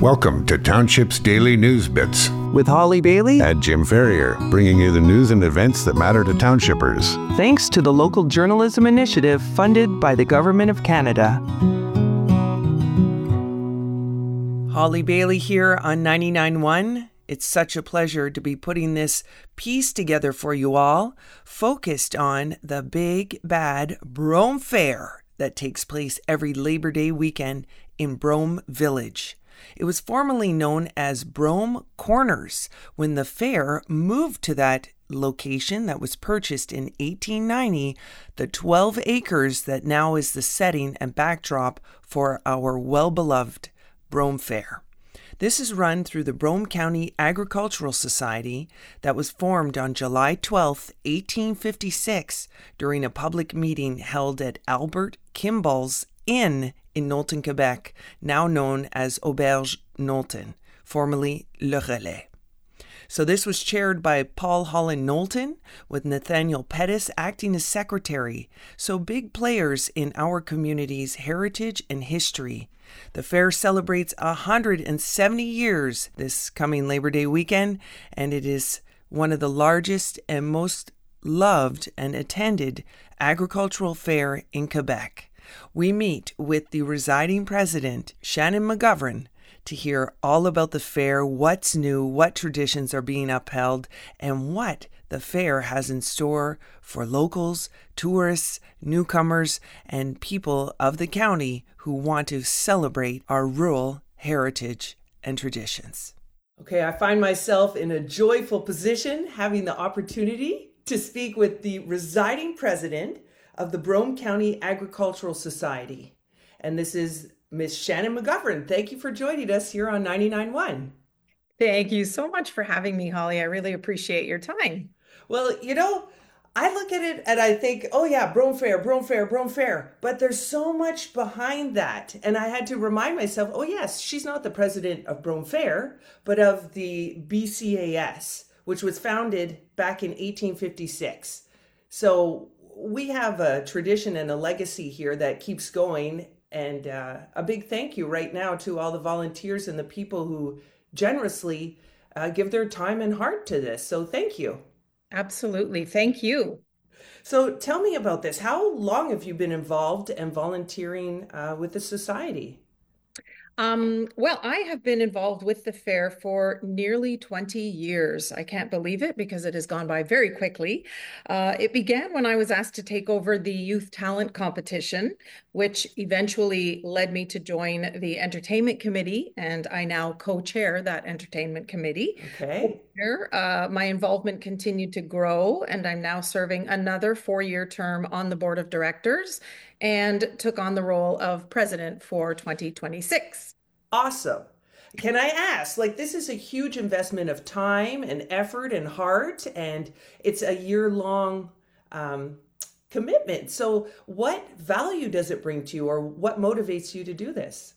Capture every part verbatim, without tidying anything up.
Welcome to Township's Daily News Bits with Holly Bailey and Jim Ferrier, bringing you the news and events that matter to townshippers. Thanks to the Local Journalism Initiative funded by the Government of Canada. Holly Bailey here on ninety-nine point one. It's such a pleasure to be putting this piece together for you all, focused on the big, bad Brome Fair that takes place every Labor Day weekend in Brome Village. It was formerly known as Brome Corners when the fair moved to that location that was purchased in eighteen ninety, the twelve acres that now is the setting and backdrop for our well-beloved Brome Fair. This is run through the Brome County Agricultural Society that was formed on July twelfth, eighteen fifty-six during a public meeting held at Albert Kimball's Inn in Knowlton, Quebec, now known as Auberge Knowlton, formerly Le Relais. So this was chaired by Paul Holland Knowlton, with Nathaniel Pettis acting as secretary. So big players in our community's heritage and history. The fair celebrates one hundred seventy years this coming Labor Day weekend, and it is one of the largest and most loved and attended agricultural fair in Quebec. We meet with the residing president, Shannon McGovern, to hear all about the fair, what's new, what traditions are being upheld, and what the fair has in store for locals, tourists, newcomers, and people of the county who want to celebrate our rural heritage and traditions. Okay, I find myself in a joyful position having the opportunity to speak with the residing president of the Brome County Agricultural Society. And this is Miss Shannon McGovern. Thank you for joining us here on ninety-nine point one. Thank you so much for having me, Holly. I really appreciate your time. Well, you know, I look at it and I think, oh yeah, Brome Fair, Brome Fair, Brome Fair. But there's so much behind that. And I had to remind myself, oh yes, she's not the president of Brome Fair, but of the B C A S, which was founded back in eighteen fifty-six. So we have a tradition and a legacy here that keeps going. And uh, a big thank you right now to all the volunteers and the people who generously uh, give their time and heart to this. So thank you. Absolutely. Thank you. So tell me about this. How long have you been involved and volunteering uh, with the society? Um, well, I have been involved with the fair for nearly twenty years. I can't believe it because it has gone by very quickly. Uh, it began when I was asked to take over the youth talent competition, which eventually led me to join the entertainment committee, and I now co-chair that entertainment committee. Okay. Here, uh, my involvement continued to grow, and I'm now serving another four-year term on the board of directors and took on the role of president for twenty twenty-six. Awesome. Can I ask, like, this is a huge investment of time and effort and heart, and it's a year-long um, commitment. So what value does it bring to you, or what motivates you to do this?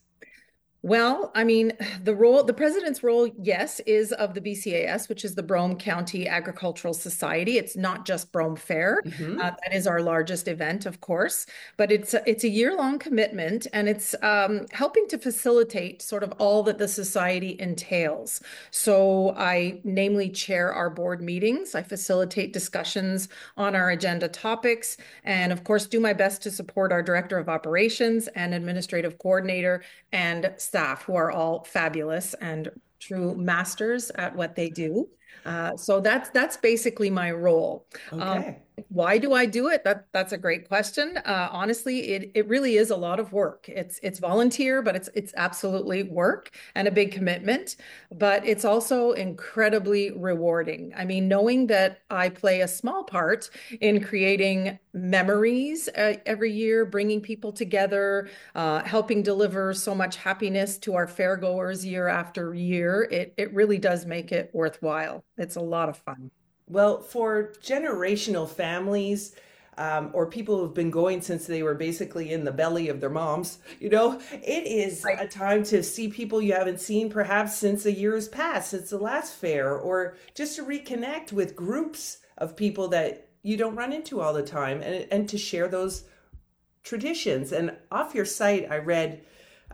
Well, I mean, the role, the president's role, yes, is of the B C A S, which is the Brome County Agricultural Society. It's not just Brome Fair. Mm-hmm. Uh, that is our largest event, of course, but it's a, it's a year-long commitment, and it's um, helping to facilitate sort of all that the society entails. So I namely chair our board meetings. I facilitate discussions on our agenda topics, and of course, do my best to support our director of operations and administrative coordinator and staff, who are all fabulous and true masters at what they do. Uh, so that's that's basically my role. Okay. Um, why do I do it? That that's a great question. Uh, honestly, it it really is a lot of work. It's it's volunteer, but it's it's absolutely work and a big commitment. But it's also incredibly rewarding. I mean, knowing that I play a small part in creating memories uh, every year, bringing people together, uh, helping deliver so much happiness to our fairgoers year after year. It it really does make it worthwhile. It's a lot of fun. Well, for generational families um, or people who've been going since they were basically in the belly of their moms, you know, it is right. a time to see people you haven't seen perhaps since a year has passed, since the last fair, or just to reconnect with groups of people that you don't run into all the time, and, and to share those traditions. And off your site, I read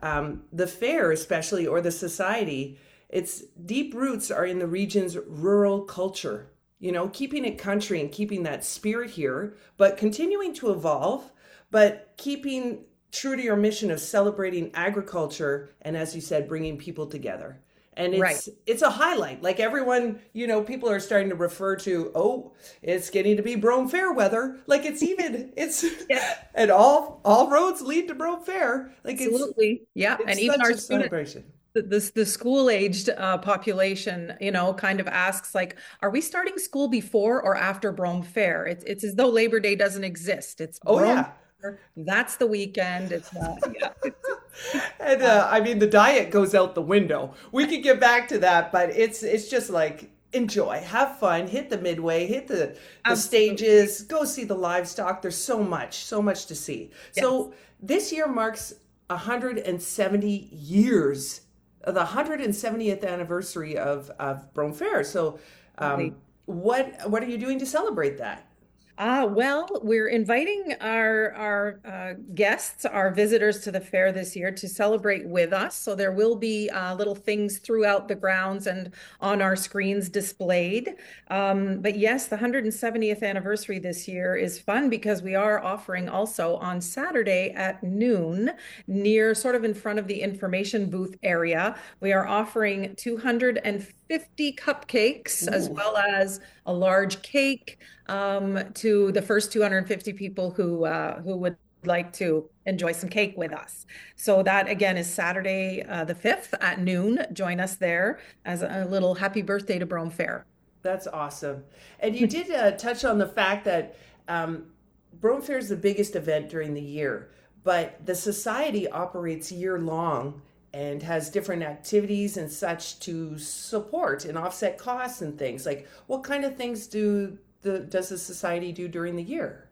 um, the fair, especially, or the society, its deep roots are in the region's rural culture. You know, keeping it country and keeping that spirit here, but continuing to evolve, but keeping true to your mission of celebrating agriculture and, as you said, bringing people together. And it's Right. it's a highlight. Like everyone, you know, people are starting to refer to, oh, it's getting to be Brome Fair weather. Like it's even it's Yeah, and all all roads lead to Brome Fair. Like it's absolutely. Yeah. And it's even such our a students, celebration. the, the, the school-aged uh, population, you know, kind of asks like, are we starting school before or after Brome Fair? It's it's as though Labor Day doesn't exist. It's Oh Brome yeah. Fair. That's the weekend. It's not, yeah. It's, And uh, I mean, the diet goes out the window. We could get back to that, but it's it's just like enjoy, have fun, hit the midway, hit the the absolutely. stages, go see the livestock. There's so much, so much to see. Yes. So this year marks one hundred seventy years, uh, the one hundred seventieth anniversary of of Brome Fair. So, um, what what are you doing to celebrate that? Ah, well, we're inviting our our uh, guests, our visitors to the fair this year to celebrate with us. So there will be uh, little things throughout the grounds and on our screens displayed. Um, but yes, the one hundred seventieth anniversary this year is fun because we are offering also on Saturday at noon, near sort of in front of the information booth area, we are offering two hundred fifty cupcakes as Ooh. well as a large cake um, to the first two hundred fifty people who uh, who would like to enjoy some cake with us. So that again is Saturday uh, the fifth at noon. Join us there as a little happy birthday to Brome Fair. That's awesome. And you did uh, touch on the fact that um, Brome Fair is the biggest event during the year, but the society operates year long and has different activities and such to support and offset costs and things. Like, what kind of things do the does the society do during the year?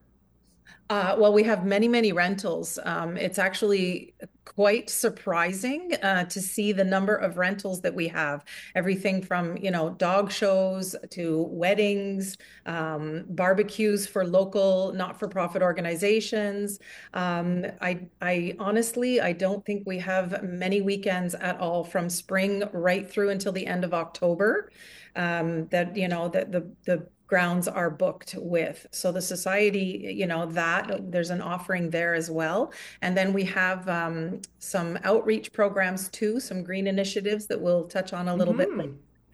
Uh, well, we have many, many rentals. Um, it's actually quite surprising uh, to see the number of rentals that we have. Everything from, you know, dog shows to weddings, um, barbecues for local not-for-profit organizations. Um, I, I honestly, I don't think we have many weekends at all from spring right through until the end of October. Um, that, you know, that the the grounds are booked with. So the society, you know, that there's an offering there as well. And then we have um, some outreach programs too, some green initiatives that we'll touch on a little bit later. Hmm.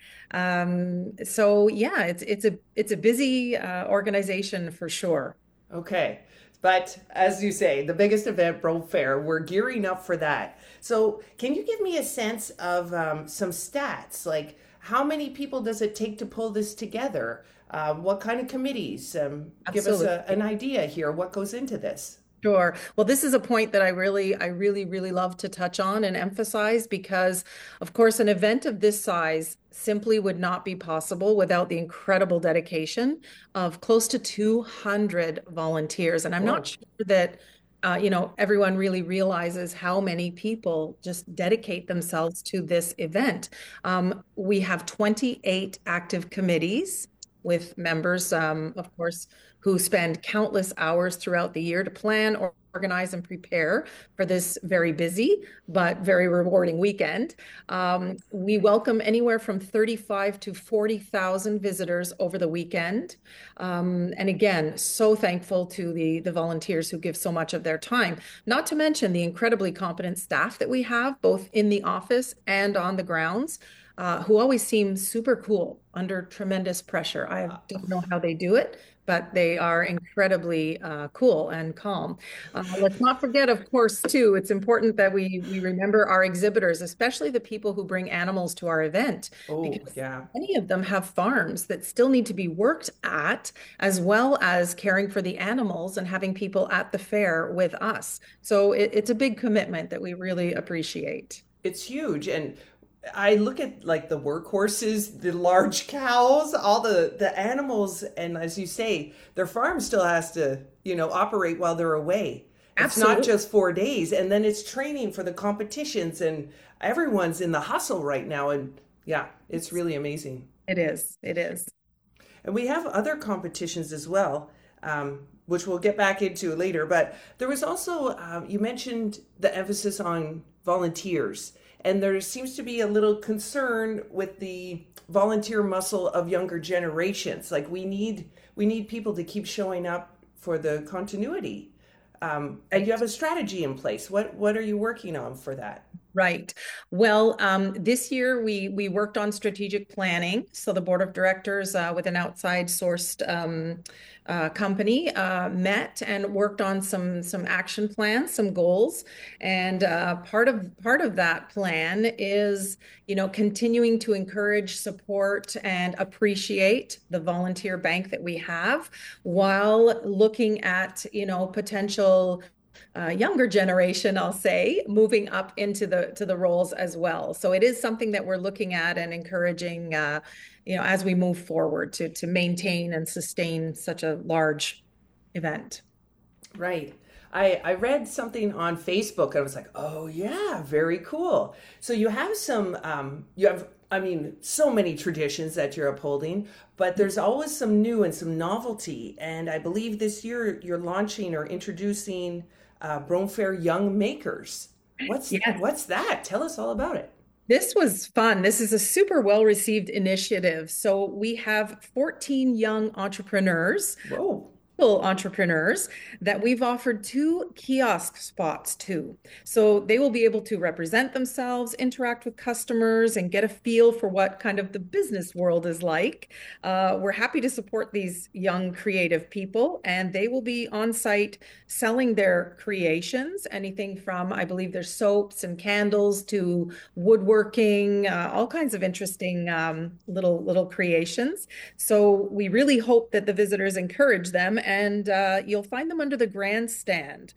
Um, so yeah, it's it's a it's a busy uh, organization for sure. Okay. But as you say, the biggest event, Brome Fair, we're gearing up for that. So, can you give me a sense of um, some stats? Like, how many people does it take to pull this together? Uh, what kind of committees? Um, give us a, Absolutely. an idea here. What goes into this? Sure. Well, this is a point that I really, I really, really love to touch on and emphasize because, of course, an event of this size simply would not be possible without the incredible dedication of close to two hundred volunteers. And I'm not Whoa. sure that, uh, you know, everyone really realizes how many people just dedicate themselves to this event. Um, we have twenty-eight active committees with members, um, of course, who spend countless hours throughout the year to plan, or organize, and prepare for this very busy but very rewarding weekend. Um, we welcome anywhere from thirty-five to forty thousand visitors over the weekend. Um, and again, so thankful to the, the volunteers who give so much of their time, not to mention the incredibly competent staff that we have, both in the office and on the grounds. Uh, who always seem super cool under tremendous pressure. I don't know how they do it, but they are incredibly uh, cool and calm. Uh, let's not forget, of course, too, it's important that we we remember our exhibitors, especially the people who bring animals to our event, Oh, because yeah. many of them have farms that still need to be worked at, as well as caring for the animals and having people at the fair with us. So it, it's a big commitment that we really appreciate. It's huge. And I look at like the workhorses, the large cows, all the the animals, and as you say, their farm still has to, you know, operate while they're away. It's not Absolutely. just four days, and then it's training for the competitions, and everyone's in the hustle right now. And yeah, it's really amazing. It is. It is. And we have other competitions as well, um, which we'll get back into later. But there was also, um, you mentioned the emphasis on volunteers. And there seems to be a little concern with the volunteer muscle of younger generations. Like we need we need people to keep showing up for the continuity. Um, and you have a strategy in place. What what are you working on for that? Right. Well, um, this year we we worked on strategic planning. So the board of directors uh, with an outside sourced um, uh, company uh, met and worked on some some action plans, some goals, and uh, part of part of that plan is you know continuing to encourage, support, and appreciate the volunteer bank that we have, while looking at you know potential. Uh, younger generation, I'll say, moving up into the to the roles as well. So it is something that we're looking at and encouraging, uh, you know, as we move forward to to maintain and sustain such a large event. Right. I, I read something on Facebook and I was like, oh yeah, very cool. So you have some, um, you have, I mean, so many traditions that you're upholding, but there's always some new and some novelty. And I believe this year you're launching or introducing uh, Brome Fair Young Makers. What's Yes. what's that? Tell us all about it. This was fun. This is a super well-received initiative. So we have fourteen young entrepreneurs, Whoa. entrepreneurs that we've offered two kiosk spots to. So they will be able to represent themselves, interact with customers, and get a feel for what kind of the business world is like. Uh, we're happy to support these young creative people, and they will be on site selling their creations, anything from, I believe there's soaps and candles to woodworking, uh, all kinds of interesting um, little, little creations. So we really hope that the visitors encourage them, and uh, you'll find them under the grandstand.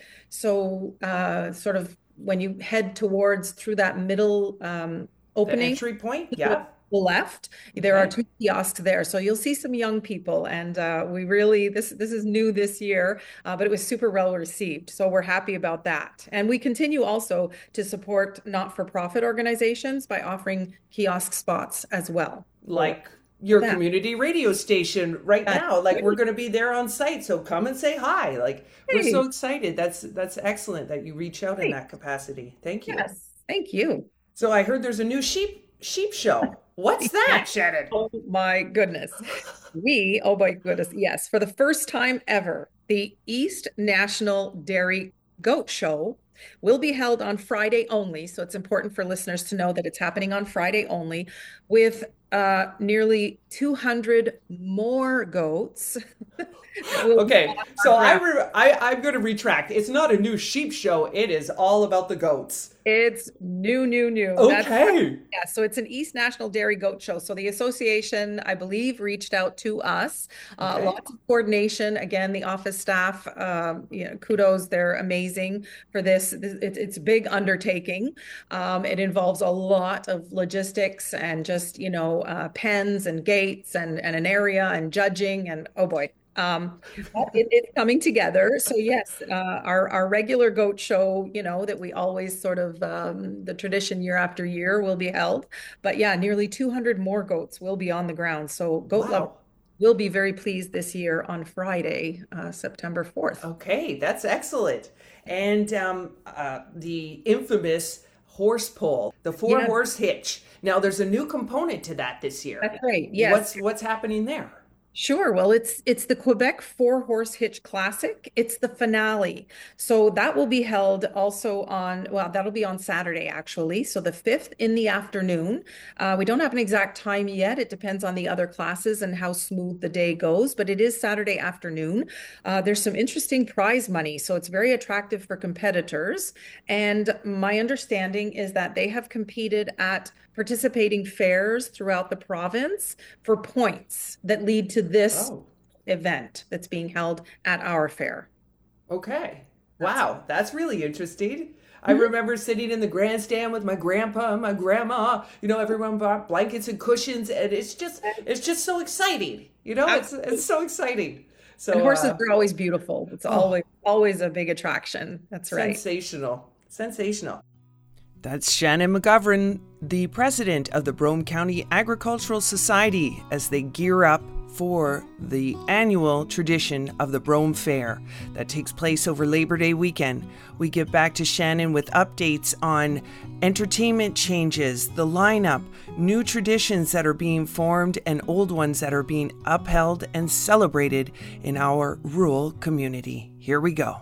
So uh, sort of when you head towards through that middle um, The opening, entry point? Yeah. the left, there are Okay. two kiosks there. So you'll see some young people, and uh, we really, this this is new this year, uh, but it was super well received. So we're happy about that. And we continue also to support not-for-profit organizations by offering kiosk spots as well. Like your Yeah. community radio station right That's now. Like we're right. going to be there on site, so come and say hi. Like we're Hey. so excited. That's that's excellent that you reach out in Great. that capacity. Thank you. Yes, thank you. So I heard there's a new sheep sheep show. What's that, Shannon? Oh my goodness. We, oh my goodness, yes, for the first time ever, the East National Dairy Goat Show will be held on Friday only. So it's important for listeners to know that it's happening on Friday only, with uh, nearly two hundred more goats. that will be Okay, on so our I, ground. re- I I'm going to retract. It's not a new sheep show. It is all about the goats. It's new, new, new. That's Okay. Yeah, so it's an East National Dairy Goat Show. So the association, I believe, reached out to us. Uh, Okay. lots of coordination. Again, the office staff, um, you know, kudos, they're amazing for this. This- It's it's a big undertaking. Um, it involves a lot of logistics and just, you know, uh, pens and gates and and an area and judging and oh boy. Um, but it, it's coming together. So yes, uh, our our regular goat show, you know, that we always sort of um, the tradition year after year will be held. But yeah, nearly two hundred more goats will be on the ground. So goat lovers Wow. will be very pleased this year on Friday, uh, September fourth. Okay, that's excellent. And um, uh, the infamous horse pull, the four Yeah, horse hitch. Now there's a new component to that this year. that's right. Yes. What's what's happening there? Sure. Well, it's it's the Quebec Four Horse Hitch Classic. It's the finale. So that will be held also on, well, that'll be on Saturday, actually. So the fifth in the afternoon. Uh, we don't have an exact time yet. It depends on the other classes and how smooth the day goes, but it is Saturday afternoon. Uh, there's some interesting prize money. So it's very attractive for competitors. And my understanding is that they have competed at participating fairs throughout the province for points that lead to this Oh, event that's being held at our fair. okay. That's Wow, that's really interesting. I Mhm. remember sitting in the grandstand with my grandpa and my grandma. You know, everyone brought blankets and cushions, and it's just it's just so exciting. You know, it's it's so exciting. And So horses uh, are always beautiful. It's oh, always always a big attraction. That's right. sensational, sensational. That's Shannon McGovern, the president of the Brome County Agricultural Society, as they gear up for the annual tradition of the Brome Fair that takes place over Labor Day weekend. We get back to Shannon with updates on entertainment changes, the lineup, new traditions that are being formed, and old ones that are being upheld and celebrated in our rural community. Here we go.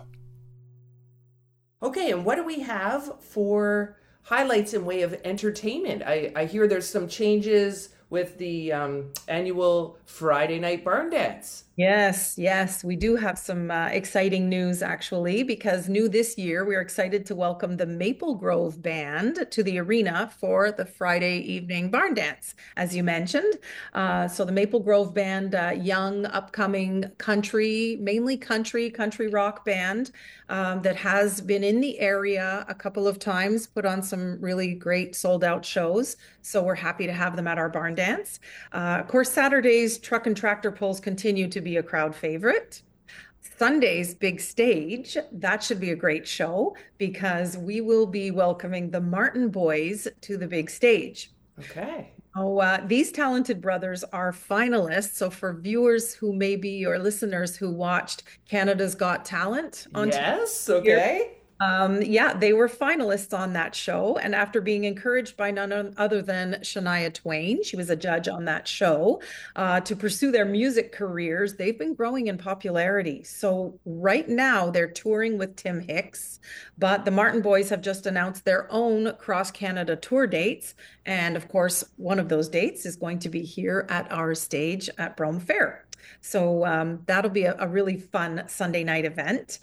Okay, and what do we have for highlights in way of entertainment? I, I hear there's some changes with the um, annual Friday night barn dance. Yes, yes, we do have some uh, exciting news actually, because new this year, we're excited to welcome the Maple Grove Band to the arena for the Friday evening barn dance, as you mentioned. Uh, so the Maple Grove Band, uh, young, upcoming country, mainly country, country rock band um, that has been in the area a couple of times, put on some really great sold out shows. So we're happy to have them at our barn dance. Uh, of course, Saturdays, truck and tractor pulls continue to be a crowd favorite. Sunday's big stage, that should be a great show because we will be welcoming the Martin Boys to the big stage. Okay. Oh, uh, these talented brothers are finalists. So for viewers who maybe or listeners who watched Canada's Got Talent on yes, T V okay. Um, yeah, they were finalists on that show. And after being encouraged by none other than Shania Twain, she was a judge on that show, uh, to pursue their music careers, they've been growing in popularity. So right now they're touring with Tim Hicks, but the Martin Boys have just announced their own cross Canada tour dates. And of course, one of those dates is going to be here at our stage at Brome Fair. So um, that'll be a, a really fun Sunday night event.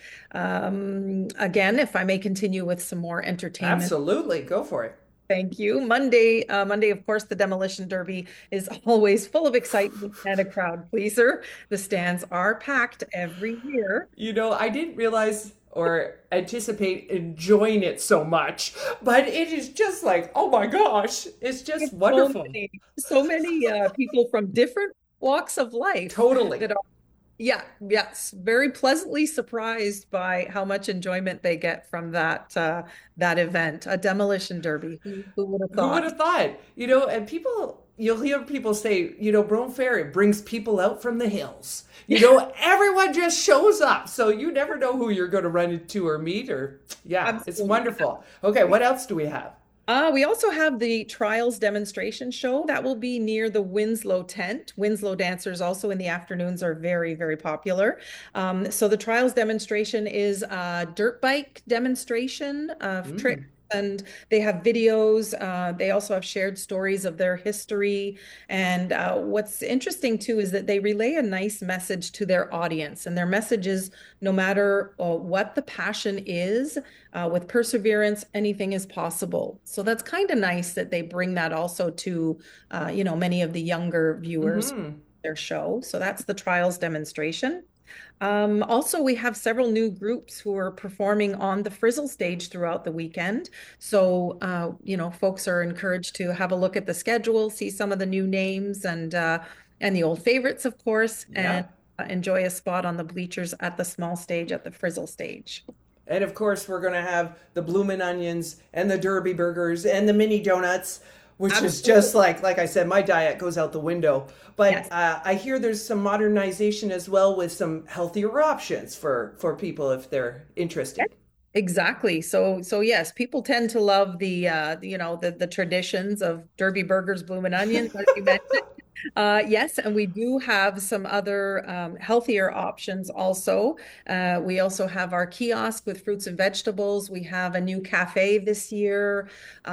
Um, again, if I may continue with some more entertainment. Absolutely. Go for it. Thank you. Monday, uh, Monday, of course, the Demolition Derby is always full of excitement and a crowd pleaser. The stands are packed every year. You know, I didn't realize or anticipate enjoying it so much, but it is just like, oh my gosh, it's just it's wonderful. So many, so many uh, people from different walks of life. Totally. That are, yeah, yes, very pleasantly surprised by how much enjoyment they get from that uh, that event, a demolition derby. Who, who would have thought? Who would have thought? You know, and people, you'll hear people say, you know, Brome Fair, it brings people out from the hills. You know, everyone just shows up, so you never know who you're going to run into or meet. Or yeah, Absolutely. It's wonderful. Okay, what else do we have? Uh, we also have the Trials demonstration show that will be near the Winslow tent. Winslow dancers also in the afternoons are very, very popular. Um, so the Trials demonstration is a dirt bike demonstration of mm. tricks. And they have videos. Uh, they also have shared stories of their history. And uh, what's interesting, too, is that they relay a nice message to their audience. And their message is no matter uh, what the passion is, uh, with perseverance, anything is possible. So that's kind of nice that they bring that also to, uh, you know, many of the younger viewers mm-hmm. of their show. So that's the Trials demonstration. Um, also, we have several new groups who are performing on the Frizzle stage throughout the weekend. So, uh, you know, folks are encouraged to have a look at the schedule, see some of the new names and uh, and the old favorites, of course, yeah. and uh, enjoy a spot on the bleachers at the small stage at the Frizzle stage. And of course, we're going to have the Bloomin' Onions and the Derby Burgers and the mini donuts, which Absolutely. Is just like, like I said, my diet goes out the window. But yes. uh, I hear there's some modernization as well with some healthier options for, for people if they're interested. Exactly. So, so yes, people tend to love the, uh, you know, the, the traditions of Derby Burgers, Bloomin' Onions, as you mentioned. Uh, yes, and we do have some other um, healthier options also. Uh, we also have our kiosk with fruits and vegetables. We have a new cafe this year.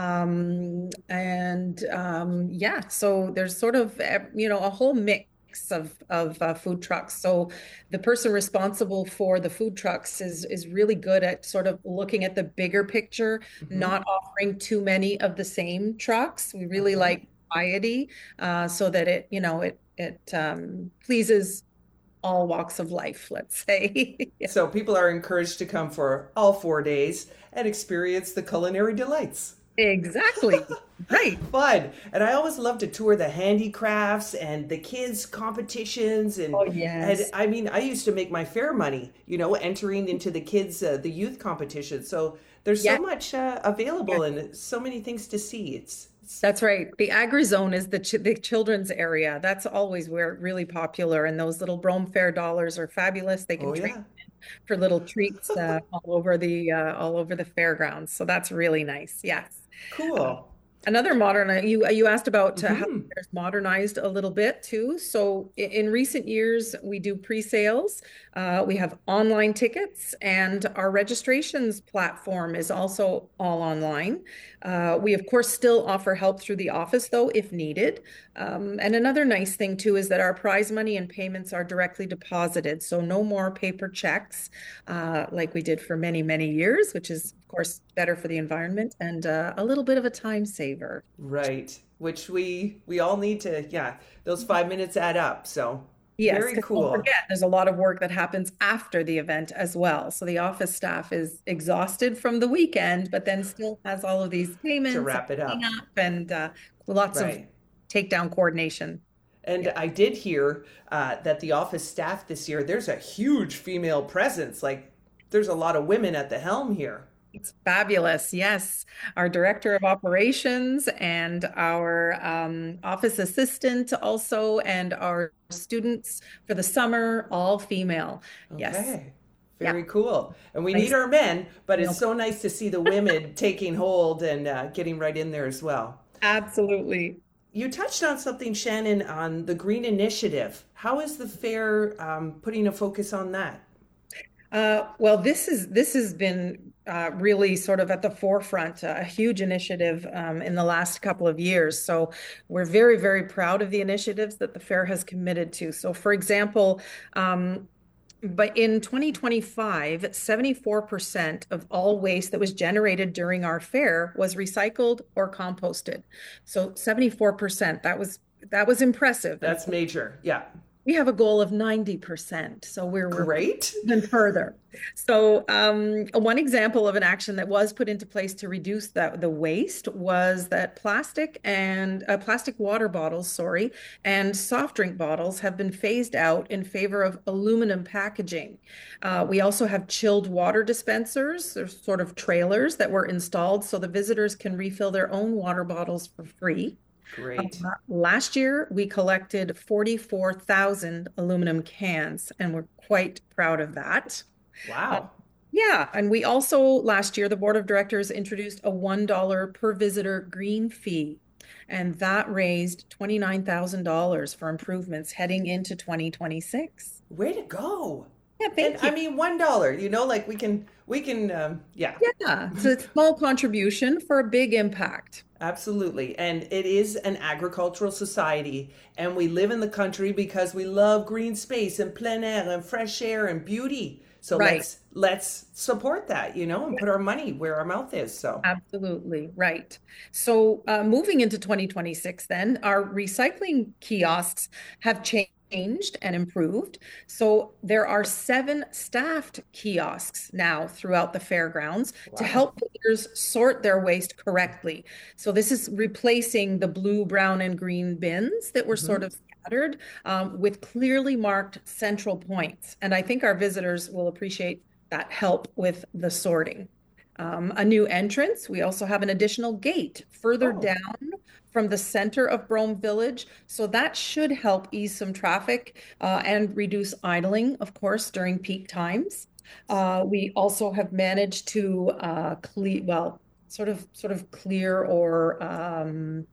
Um, and um, yeah, so there's sort of, you know, a whole mix of of uh, food trucks. So the person responsible for the food trucks is is really good at sort of looking at the bigger picture, mm-hmm. not offering too many of the same trucks. We really okay. like variety, uh, so that it, you know, it it um, pleases all walks of life, let's say. Yeah. So people are encouraged to come for all four days and experience the culinary delights. Exactly. Right. Fun. And I always love to tour the handicrafts and the kids competitions. And, oh, yes. and I mean, I used to make my fair money, you know, entering into the kids, uh, the youth competition. So there's yes. so much uh, available yes. and so many things to see. It's That's right. The agri-zone is the ch the children's area. That's always where really popular, and those little Brome Fair dollars are fabulous. They can Oh, trade yeah. for little treats uh, all over the uh, all over the fairgrounds. So that's really nice. Yes. Cool. Another modern, uh, you you asked about uh, how Hmm. there's modernized a little bit too. So i- in recent years, we do pre-sales. Uh, we have online tickets, and our registrations platform is also all online. Uh, we of course still offer help through the office though, if needed. Um, and another nice thing too is that our prize money and payments are directly deposited, so no more paper checks uh, like we did for many many years, which is of course better for the environment and uh, a little bit of a time saver. Right. Which we we all need to, yeah, those five minutes add up. So Yes, very because don't cool. forget, there's a lot of work that happens after the event as well. So the office staff is exhausted from the weekend, but then still has all of these To payments and wrap it up. cleanup and uh, lots of Right. takedown coordination. And Yeah, I did hear uh, that the office staff this year, there's a huge female presence. Like there's a lot of women at the helm here. it's fabulous. Yes, our director of operations and our um, office assistant also, and our students for the summer, all female. Yes. Okay. Yeah. Very cool. And we need Nice. our men, but it's No, so nice to see the women taking hold and uh, getting right in there as well. absolutely. You touched on something, Shannon, on the Green Initiative. How is the fair um, putting a focus on that? Uh, well, this is this has been uh, really sort of at the forefront, uh, a huge initiative um, in the last couple of years. So we're very, very proud of the initiatives that the fair has committed to. So, for example, um, but in twenty twenty-five, seventy-four percent of all waste that was generated during our fair was recycled or composted. So seventy-four percent, that was that was impressive. And of That's course, major. Yeah. we have a goal of ninety percent. So we're we're Great. even further. So, um, one example of an action that was put into place to reduce that the waste was that plastic and uh, plastic water bottles, sorry, and soft drink bottles have been phased out in favor of aluminum packaging. Uh, we also have chilled water dispensers, there's sort of trailers that were installed so the visitors can refill their own water bottles for free. Great. Uh, last year, we collected forty-four thousand aluminum cans, and we're quite proud of that. Uh, Wow. yeah, and we also last year the board of directors introduced a one dollar per visitor green fee, and that raised twenty-nine thousand dollars for improvements heading into twenty twenty-six. Way to go. Yeah, And thank I you. mean, one dollar, you know, like we can, we can, um, yeah, Yeah, it's a small contribution for a big impact. absolutely. And it is an agricultural society, and we live in the country because we love green space and plein air and fresh air and beauty. So Right. let's let's support that, you know, and put our money where our mouth is. So, Absolutely, right. So, uh, moving into twenty twenty-six, then, our recycling kiosks have changed and improved. So, there are seven staffed kiosks now throughout the fairgrounds to wow. help visitors sort their waste correctly. So, this is replacing the blue, brown, and green bins that were sort Hmm. of scattered um, with clearly marked central points. And I think our visitors will appreciate that help with the sorting. Um, a new entrance. We also have an additional gate further Oh, down from the center of Brome Village. So that should help ease some traffic uh, and reduce idling, of course, during peak times. Uh, we also have managed to uh, clear, well, sort of, sort of clear or um,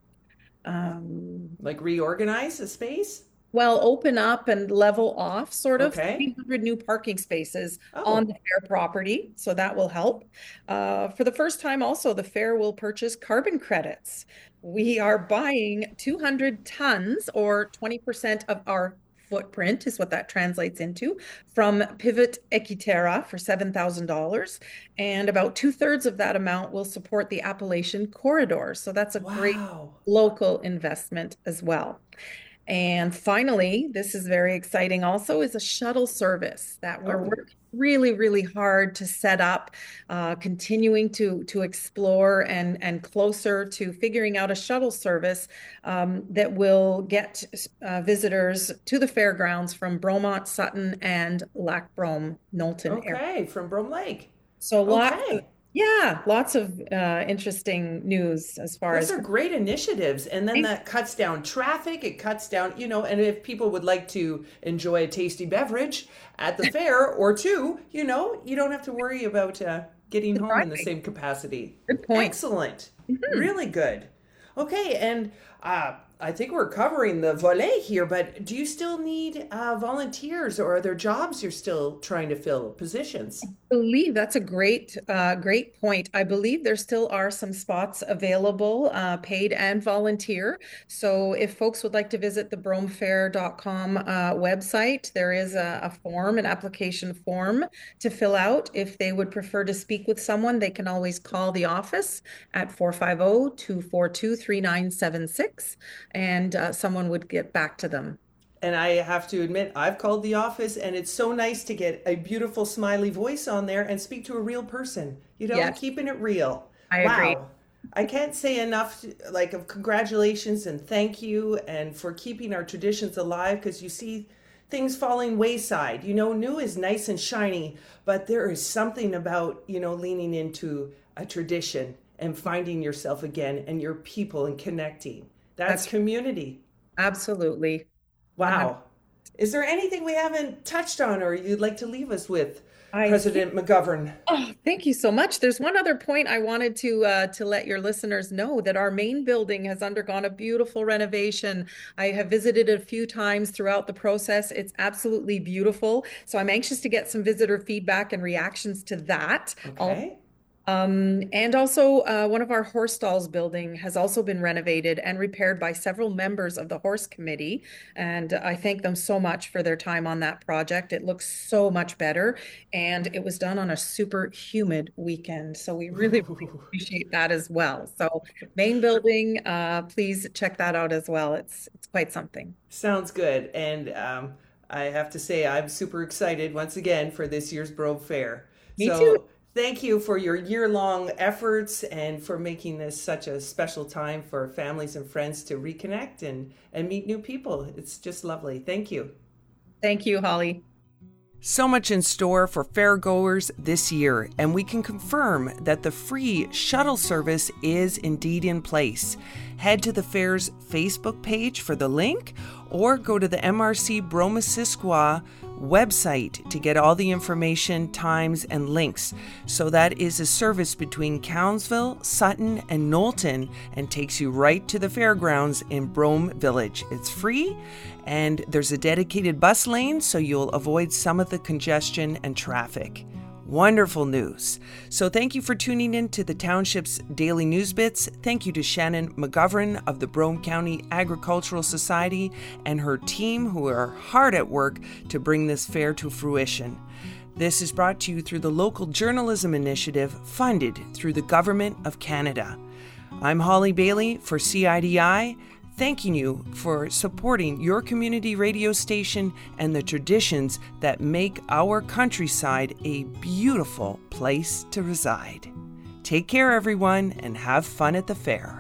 um, like reorganize a space? well, open up and level off sort of Okay. three hundred new parking spaces on Oh, the fair property. So that will help. Uh, for the first time, also, the fair will purchase carbon credits. We are buying two hundred tons or twenty percent of our footprint is what that translates into from Pivot Equiterra for seven thousand dollars. And about two thirds of that amount will support the Appalachian Corridor. So that's a great wow. local investment as well. And finally, this is very exciting also, is a shuttle service that we're Oh, working really, really hard to set up, uh, continuing to to explore and and closer to figuring out a shuttle service um, that will get uh, visitors to the fairgrounds from Bromont, Sutton, and Lac Brome, Knowlton area. okay. From Brome Lake. So lots of Okay. Yeah, lots of uh, interesting news as far Those as. are great initiatives. And then that cuts down traffic. It cuts down, you know, and if people would like to enjoy a tasty beverage at the fair or two, you know, you don't have to worry about uh, getting home in the Driving. same capacity. Good point. Excellent. Mhm. Really good. Okay. And uh, I think we're covering the volet here, but do you still need uh, volunteers or are there jobs you're still trying to fill, positions? Believe that's a great, uh, great point. I believe there still are some spots available, uh, paid and volunteer. So if folks would like to visit the brome fair dot com uh, website, there is a, a form, an application form to fill out. If they would prefer to speak with someone, they can always call the office at four five zero, two four two, three nine seven six, and uh, someone would get back to them. And I have to admit, I've called the office and it's so nice to get a beautiful smiley voice on there and speak to a real person, you know, Yes, keeping it real. I agree. Wow. I can't say enough like of congratulations and thank you and for keeping our traditions alive because you see things falling wayside. You know, new is nice and shiny, but there is something about, you know, leaning into a tradition and finding yourself again and your people and connecting. That's That's community. absolutely one hundred. Wow. Is there anything we haven't touched on or you'd like to leave us with, I President McGovern? Oh, thank you so much. There's one other point I wanted to uh, to let your listeners know that our main building has undergone a beautiful renovation. I have visited it a few times throughout the process. It's absolutely beautiful. So I'm anxious to get some visitor feedback and reactions to that. I'll Okay. um, and also, uh, one of our horse stalls building has also been renovated and repaired by several members of the horse committee. And I thank them so much for their time on that project. It looks so much better. And it was done on a super humid weekend. So we really, really appreciate that as well. So main building, uh, please check that out as well. It's it's quite something. Sounds good. And um, I have to say, I'm super excited once again for this year's Brogue Fair. Me too. So thank you for your year-long efforts and for making this such a special time for families and friends to reconnect and, and meet new people. It's just lovely. Thank you. Thank you, Holly. So much in store for fairgoers this year, and we can confirm that the free shuttle service is indeed in place. Head to the fair's Facebook page for the link or go to the M R C Brome-Missisquoi website to get all the information, times, and links. So that is a service between Cowansville, Sutton, and Knowlton and takes you right to the fairgrounds in Brome Village. It's free and there's a dedicated bus lane so you'll avoid some of the congestion and traffic. Wonderful news. So thank you for tuning in to the Township's Daily News Bits. Thank you to Shannon McGovern of the Brome County Agricultural Society and her team who are hard at work to bring this fair to fruition. This is brought to you through the Local Journalism Initiative funded through the Government of Canada. I'm Holly Bailey for C I D I. Thanking you for supporting your community radio station and the traditions that make our countryside a beautiful place to reside. Take care, everyone, and have fun at the fair.